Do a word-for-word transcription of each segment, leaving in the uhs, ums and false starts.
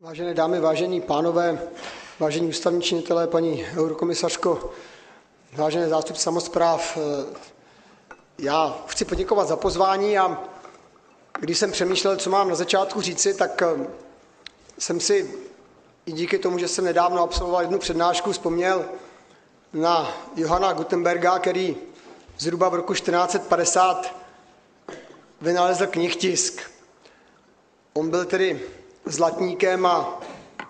Vážené dámy, vážení pánové, vážení ústavní činitelé, paní eurokomisařko, vážené zástupci samospráv, já chci poděkovat za pozvání a když jsem přemýšlel, co mám na začátku říci, tak jsem si i díky tomu, že jsem nedávno absolvoval jednu přednášku, vzpomněl na Johanna Gutenberga, který zhruba v roku čtrnáct set padesát vynalezl knihtisk. On byl tedy zlatníkem a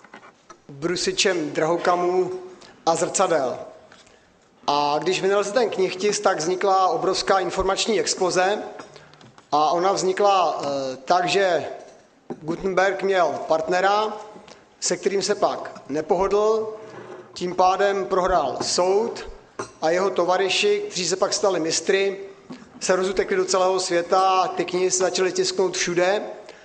brusičem drahokamů a zrcadel. A když vynalezl ten knihtisk, tak vznikla obrovská informační exploze a ona vznikla e, tak, že Gutenberg měl partnera, se kterým se pak nepohodl, tím pádem prohrál soud a jeho tovaryši, kteří se pak stali mistry, se rozutekli do celého světa a ty knihy se začaly tisknout všude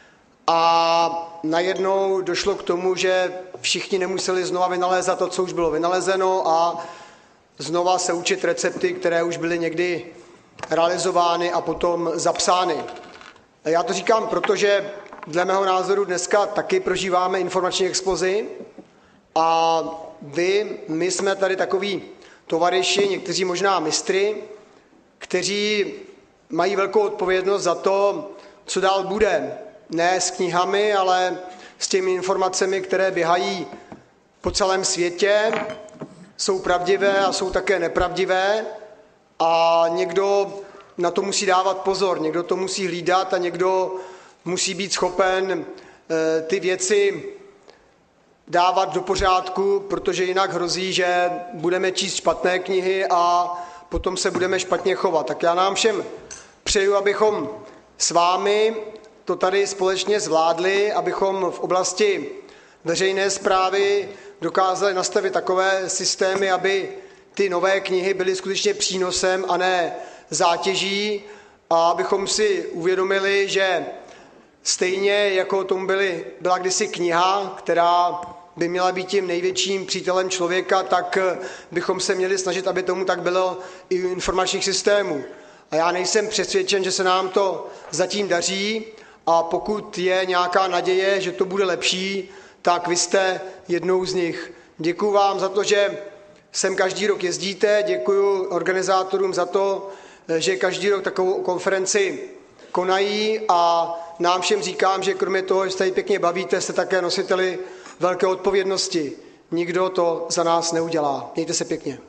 a najednou došlo k tomu, že všichni nemuseli znova vynalézat to, co už bylo vynalezeno a znova se učit recepty, které už byly někdy realizovány a potom zapsány. Já to říkám, protože dle mého názoru dneska taky prožíváme informační explozi a vy, my jsme tady takový tovaryši, někteří možná mistry, kteří mají velkou odpovědnost za to, co dál bude. Ne s knihami, ale s těmi informacemi, které běhají po celém světě, jsou pravdivé a jsou také nepravdivé a někdo na to musí dávat pozor, někdo to musí hlídat a někdo musí být schopen e, ty věci dávat do pořádku, protože jinak hrozí, že budeme číst špatné knihy a potom se budeme špatně chovat. Tak já nám všem přeju, abychom s vámi to tady společně zvládli, abychom v oblasti veřejné správy dokázali nastavit takové systémy, aby ty nové knihy byly skutečně přínosem a ne zátěží a abychom si uvědomili, že stejně jako tomu byly, byla kdysi kniha, která by měla být tím největším přítelem člověka, tak bychom se měli snažit, aby tomu tak bylo i u informačních systémů. A já nejsem přesvědčen, že se nám to zatím daří a pokud je nějaká naděje, že to bude lepší, tak vy jste jednou z nich. Děkuju vám za to, že sem každý rok jezdíte, děkuju organizátorům za to, že každý rok takovou konferenci konají a nám všem říkám, že kromě toho, že se tady pěkně bavíte, jste také nositeli velké odpovědnosti. Nikdo to za nás neudělá. Mějte se pěkně.